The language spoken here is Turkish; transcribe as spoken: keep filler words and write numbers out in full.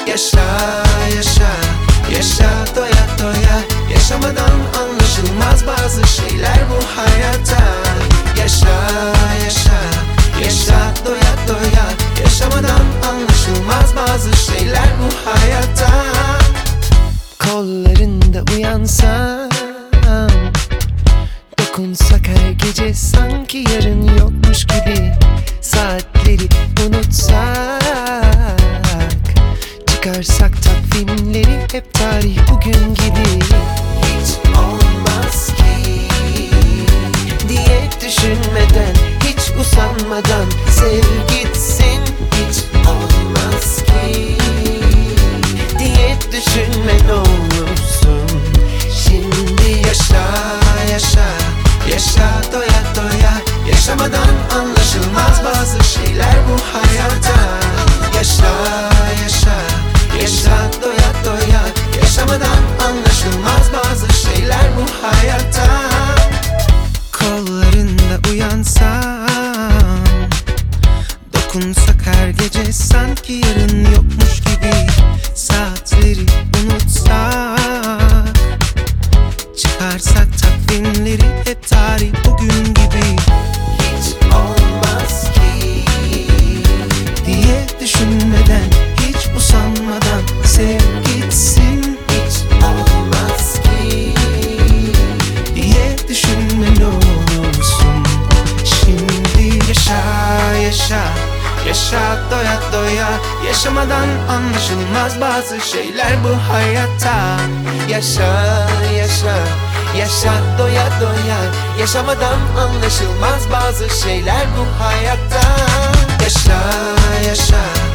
Yaşa, yaşa, yaşa doya doya. Yaşamadan anlaşılmaz bazı şeyler bu hayatta. Yaşa, yaşa, yaşa doya doya. Yaşamadan anlaşılmaz bazı şeyler bu hayatta. Kollarında uyansam, dokunsak her gece sanki yarın yokmuş gibi. Saatleri unutsak, çıkarsak takvimleri hep tarih bugün gibi. Hiç olmaz ki diye düşünmeden, hiç usanmadan sev gitsin. Hiç olmaz ki diye düşünme ne olursun. Şimdi yaşa, yaşa, yaşa doya doya. Yaşamadan anlaşılmaz bazı şeyler bu hayatta. Yaşa, yaşa, yaşa doya doya. Yaşamadan anlaşılmaz bazı şeyler bu hayatta. Kollarında uyansam, dokunsak her gece sanki yarın yokmuş gibi. Saatleri unutsak, çıkarsak takvimleri hep tarih bugün gibi. Hiç olmaz ki diye düşünmeden, hiç usanmadan sev gitsin. Hiç olmaz ki diye düşünme ne olursun. Şimdi yaşa, yaşa, yaşa doya doya. Yaşamadan anlaşılmaz bazı şeyler bu hayatta. Yaşa, yaşa, yaşa doya doya. Yaşamadan anlaşılmaz bazı şeyler bu hayatta. Yaşa, yaşa,